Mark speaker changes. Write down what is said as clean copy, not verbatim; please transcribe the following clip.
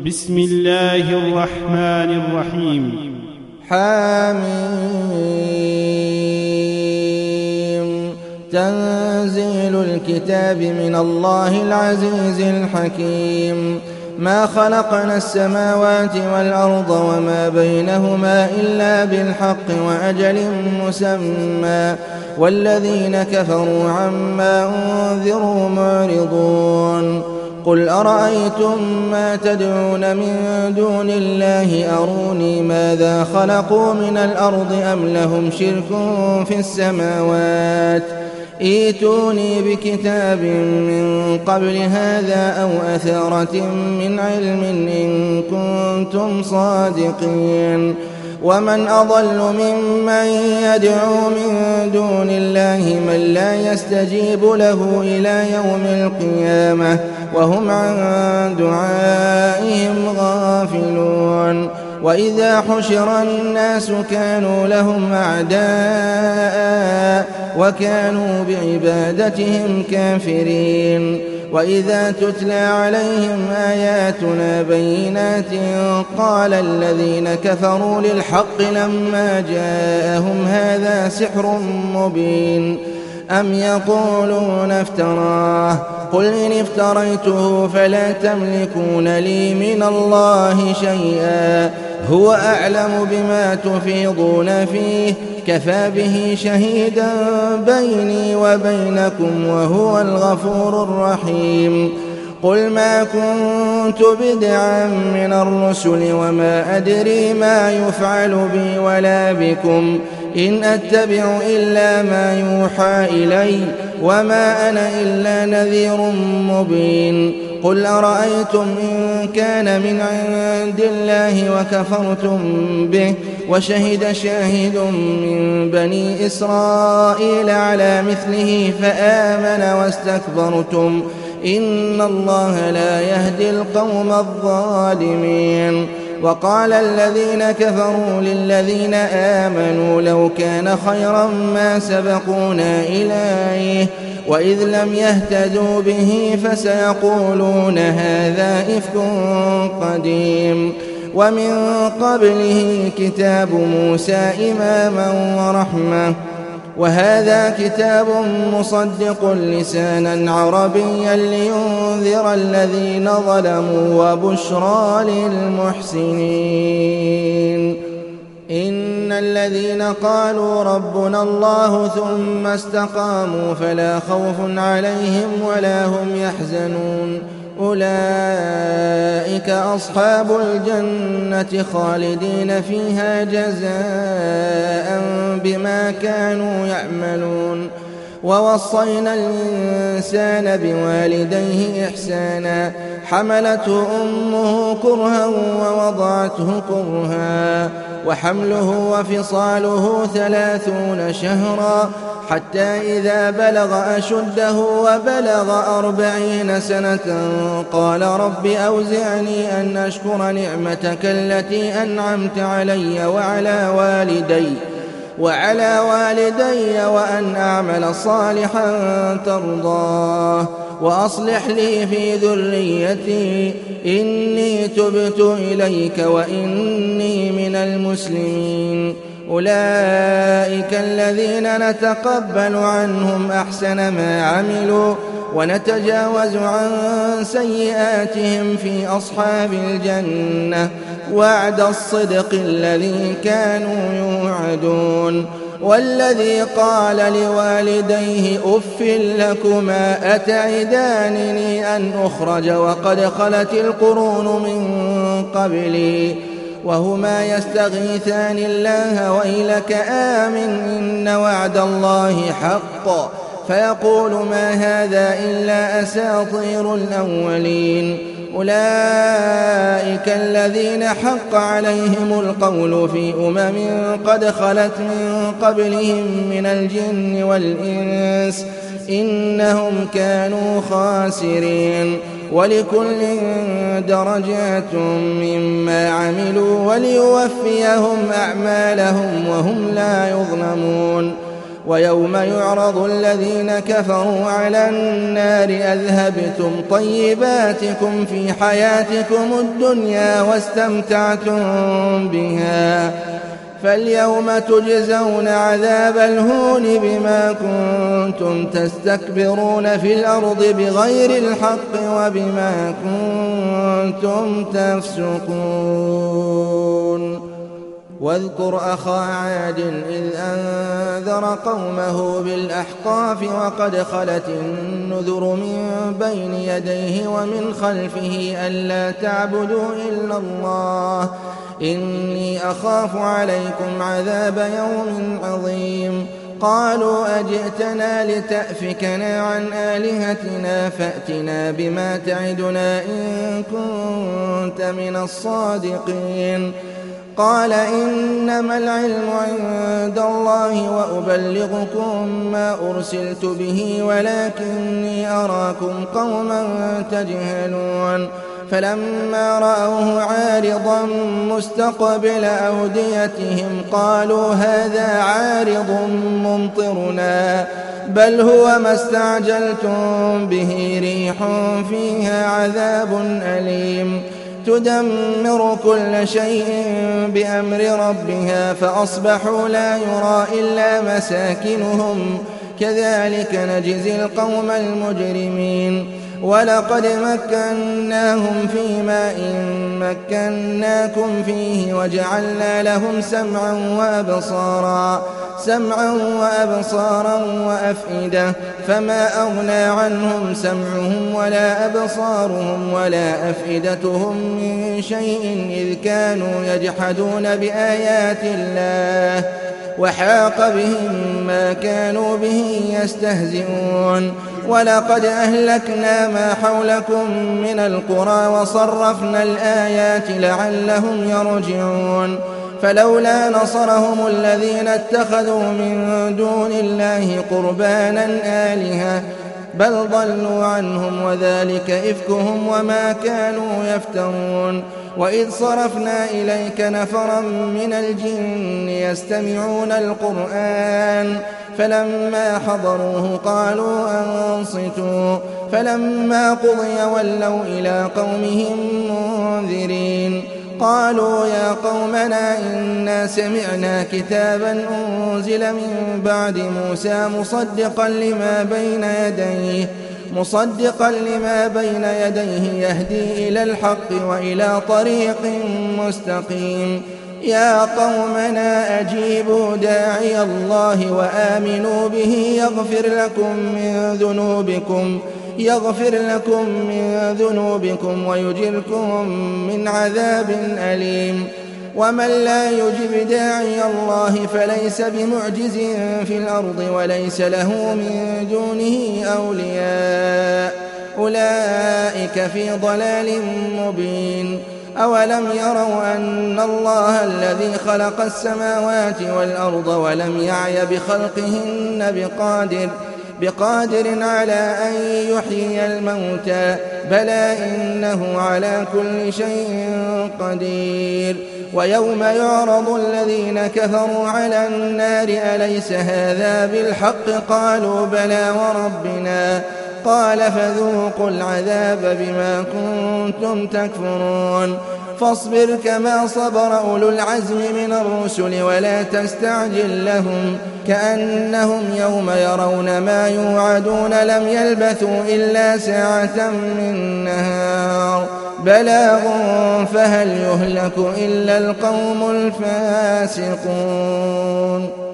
Speaker 1: بسم الله الرحمن الرحيم.
Speaker 2: حاميم. تنزيل الكتاب من الله العزيز الحكيم. ما خلقنا السماوات والأرض وما بينهما إلا بالحق وأجل مسمى، والذين كفروا عما أنذروا معرضون. قل أرأيتم ما تدعون من دون الله أروني ماذا خلقوا من الأرض أم لهم شرك في السماوات، ائتوني بكتاب من قبل هذا أو أثرة من علم إن كنتم صادقين. ومن أضل ممن يدعو من دون الله من لا يستجيب له إلى يوم القيامة وهم عن دعائهم غافلون. وإذا حشر الناس كانوا لهم أعداء وكانوا بعبادتهم كافرين. وإذا تتلى عليهم آياتنا بينات قال الذين كفروا للحق لما جاءهم هذا سحر مبين أم يقولون افتراه قل إن افتريته فلا تملكون لي من الله شيئا هو أعلم بما تفيضون فيه كفى به شهيدا بيني وبينكم وهو الغفور الرحيم. قل ما كنت بدعا من الرسل وما أدري ما يفعل بي ولا بكم إن أتبع إلا ما يوحى إلي وما أنا إلا نذير مبين. قل أرأيتم إن كان من عند الله وكفرتم به وشهد شاهد من بني إسرائيل على مثله فآمن واستكبرتم إن الله لا يهدي القوم الظالمين. وقال الذين كفروا للذين آمنوا لو كان خيرا ما سبقونا إليه وإذ لم يهتدوا به فسيقولون هذا إفك قديم. ومن قبله كتاب موسى إماما ورحمة وهذا كتاب مصدق لسانا عربيا لينذر الذين ظلموا وبشرى للمحسنين. إن الذين قالوا ربنا الله ثم استقاموا فلا خوف عليهم ولا هم يحزنون أولئك أصحاب الجنة خالدين فيها جزاء بما كانوا يعملون. ووصينا الإنسان بوالديه إحسانا حملته أمه كرها ووضعته كرها وحمله وفصاله 30 شهرا حتى إذا بلغ أشده وبلغ 40 سنة قال رب أوزعني أن أشكر نعمتك التي أنعمت علي وعلى والدي وأن أعمل صالحا ترضاه وأصلح لي في ذريتي إني تبت إليك وإني من المسلمين. أولئك الذين نتقبل عنهم أحسن ما عملوا ونتجاوز عن سيئاتهم في أصحاب الجنة وعد الصدق الذي كانوا يوعدون. والذي قال لوالديه أف لكما أتعدانني أن أخرج وقد خلت القرون من قبلي وهما يستغيثان الله ويلك آمن إن وعد الله حق فيقول ما هذا إلا أساطير الأولين. أولئك الذين حق عليهم القول في قد خلت من قبلهم من الجن والإنس إنهم كانوا خاسرين. ولكل درجات مما عملوا وليوفيهم أعمالهم وهم لا يظلمون. ويوم يعرض الذين كفروا على النار أذهبتم طيباتكم في حياتكم الدنيا واستمتعتم بها فاليوم تجزون عذاب الهون بما كنتم تستكبرون في الأرض بغير الحق وبما كنتم تفسقون. واذكر أخا عاد إذ أنذر قومه بالأحقاف وقد خلت النذر من بين يديه ومن خلفه ألا تعبدوا إلا الله إني أخاف عليكم عذاب يوم عظيم. قالوا أجئتنا لتأفكنا عن آلهتنا فأتنا بما تعدنا إن كنت من الصادقين. قال إنما العلم عند الله وأبلغكم ما أرسلت به ولكني أراكم قوما تجهلون. فلما رأوه عارضا مستقبل أوديتهم قالوا هذا عارض ممطرنا بل هو ما استعجلتم به ريح فيها عذاب أليم تدمر كل شيء بأمر ربها فأصبحوا لا يرى إلا مساكنهم كذلك نجزي القوم المجرمين. ولقد مكناهم في ماء مكناكم فيه وجعلنا لهم سمعا وأبصارا وأفئدة فما أغنى عنهم سمعهم ولا أبصارهم ولا أفئدتهم من شيء إذ كانوا يجحدون بآيات الله وحاق بهم ما كانوا به يستهزئون. ولقد أهلكنا ما حولكم من القرى وصرفنا الآيات لعلهم يرجعون. فلولا نصرهم الذين اتخذوا من دون الله قربانا آلهة بل ضلوا عنهم وذلك إفكهم وما كانوا يفترون. وإذ صرفنا إليك نفرا من الجن يستمعون القرآن فلما حضروه قالوا أنصتوا فلما قضي ولوا إلى قومهم منذرين. قالوا يا قومنا إنا سمعنا كتابا أنزل من بعد موسى مصدقا لما بين يديه يهدي إلى الحق وإلى طريق مستقيم. يا قومنا أجيبوا داعي الله وآمنوا به يغفر لكم من ذنوبكم ويجركم من عذاب أليم. ومن لا يجب داعي الله فليس بمعجز في الأرض وليس له من دونه أولياء أولئك في ضلال مبين. أولم يروا أن الله الذي خلق السماوات والأرض ولم يعي بخلقهن بقادر على أن يحيي الموتى بلى إنه على كل شيء قدير. ويوم يعرض الذين كفروا على النار أليس هذا بالحق قالوا بلى وربنا قال فذوقوا العذاب بما كنتم تكفرون. فاصبر كما صبر أولو العزم من الرسل ولا تستعجل لهم كأنهم يوم يرون ما يوعدون لم يلبثوا إلا ساعة من نهار بلاغ فهل يهلك إلا القوم الفاسقون.